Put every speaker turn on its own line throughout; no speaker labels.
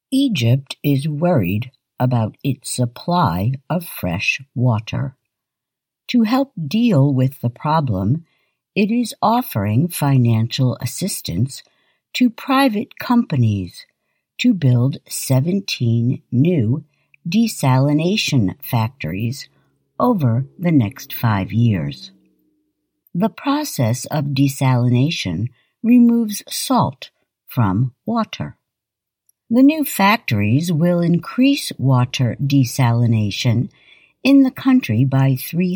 Egypt is worried about its supply of fresh water. To help deal with the problem, it is offering financial assistance to private companies to build 17 new desalination factories over the next 5 years. The process of desalination removes salt from water. The new factories will increase water desalination in the country by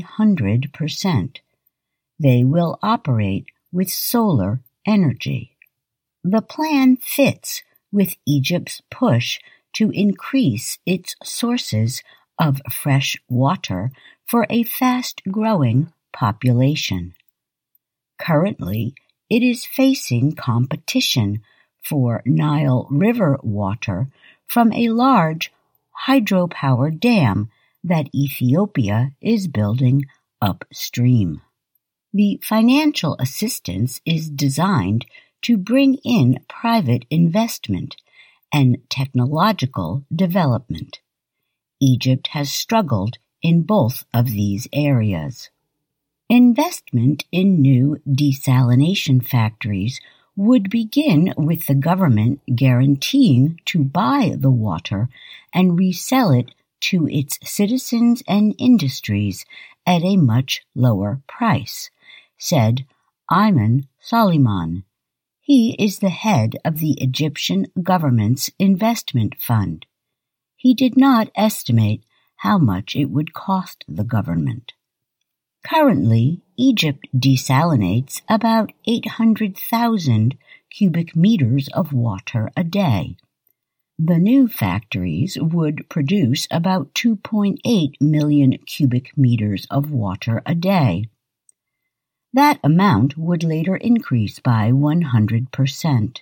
300%. They will operate with solar energy. The plan fits with Egypt's push to increase its sources of fresh water for a fast-growing population. Currently, it is facing competition for Nile River water from a large hydropower dam that Ethiopia is building upstream. The financial assistance is designed to bring in private investment and technological development. Egypt has struggled in both of these areas. Investment in new desalination factories would begin with the government guaranteeing to buy the water and resell it to its citizens and industries at a much lower price, said Ayman Soliman. He is the head of the Egyptian government's investment fund. He did not estimate how much it would cost the government. Currently, Egypt desalinates about 800,000 cubic meters of water a day. The new factories would produce about 2.8 million cubic meters of water a day. That amount would later increase by 100%.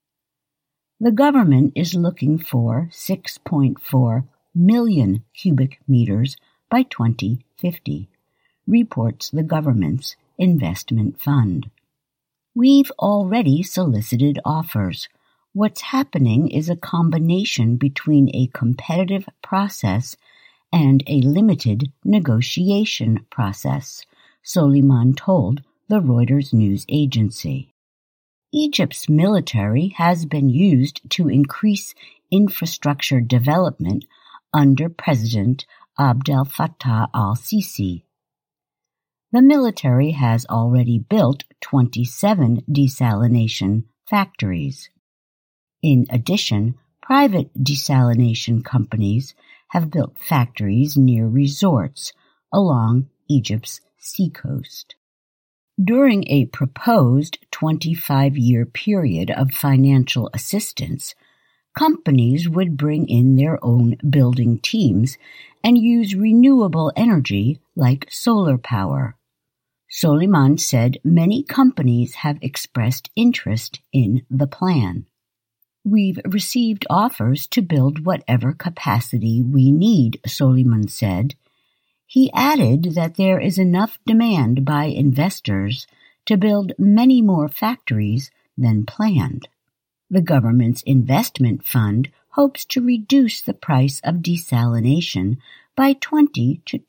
The government is looking for 6.4 million cubic meters by 2050. Reports the government's investment fund. We've already solicited offers. What's happening is a combination between a competitive process and a limited negotiation process, Soliman told the Reuters news agency. Egypt's military has been used to increase infrastructure development under President Abdel Fattah al-Sisi. The military has already built 27 desalination factories. In addition, private desalination companies have built factories near resorts along Egypt's seacoast. During a proposed 25-year period of financial assistance, companies would bring in their own building teams and use renewable energy like solar power. Soliman said many companies have expressed interest in the plan. We've received offers to build whatever capacity we need, Soliman said. He added that there is enough demand by investors to build many more factories than planned. The government's investment fund hopes to reduce the price of desalination by 20 to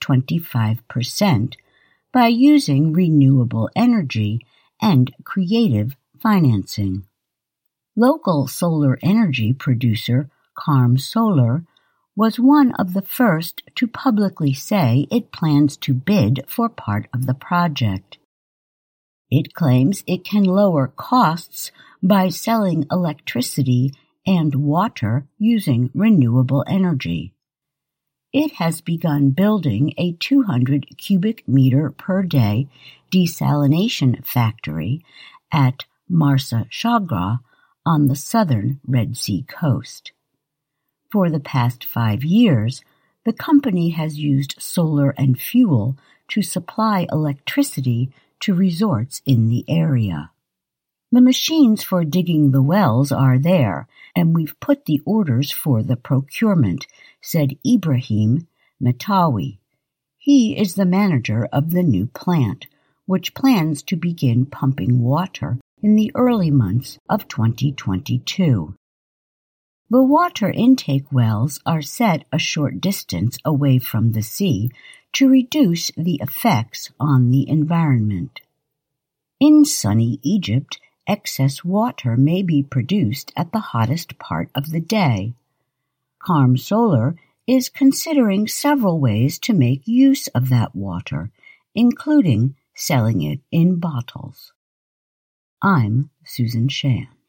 25% by using renewable energy and creative financing. Local solar energy producer Carm Solar was one of the first to publicly say it plans to bid for part of the project. It claims it can lower costs by selling electricity and water using renewable energy. It has begun building a 200 cubic meter per day desalination factory at Marsa Shagra on the southern Red Sea coast. For the past 5 years, the company has used solar and fuel to supply electricity to resorts in the area. The machines for digging the wells are there, and we've put the orders for the procurement, said Ibrahim Metawi. He is the manager of the new plant, which plans to begin pumping water in the early months of 2022. The water intake wells are set a short distance away from the sea to reduce the effects on the environment. In sunny Egypt, excess water may be produced at the hottest part of the day. Carm Solar is considering several ways to make use of that water, including selling it in bottles. I'm Susan Shan.